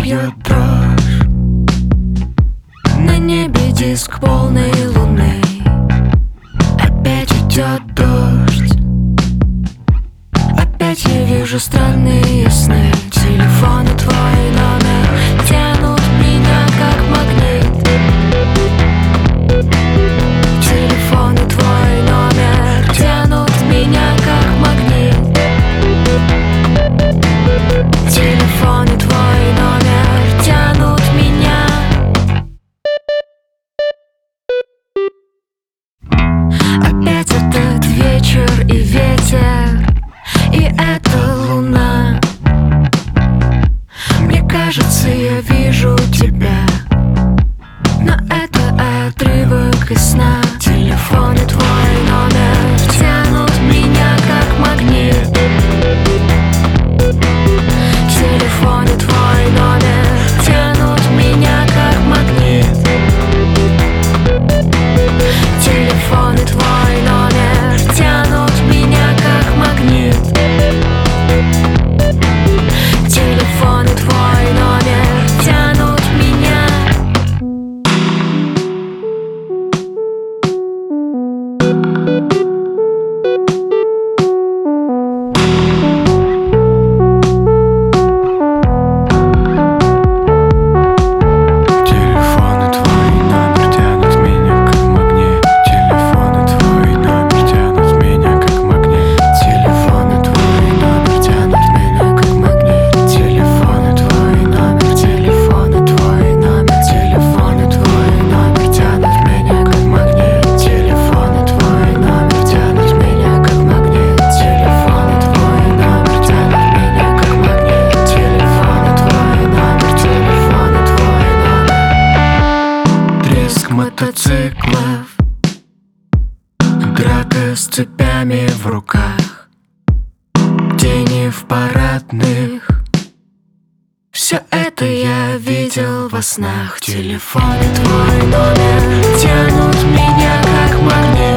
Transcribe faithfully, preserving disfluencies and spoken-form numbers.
бьет дрожь. На небе диск полной луны. Опять идет дождь. Опять я вижу странные сны. Телефон и твой номер тянут меня как магнит. Телефон и твой номер тянут меня как магнит. Телефон и твой номер тянут меня. Опять этот вечер и ветер, и эта луна. Мне кажется, я вижу тебя, но это отрывок из сна. Телефон и твой номер тянут меня как магнит. Телефон и твой номер тянут меня как магнит. Телефон и твой номер тянут меня как магнит. Телефон и твой номер тянут меня. Мотоциклов, драка с цепями в руках, тени в парадных. Все это я видел во снах. Телефон и твой номер тянут меня как магнит.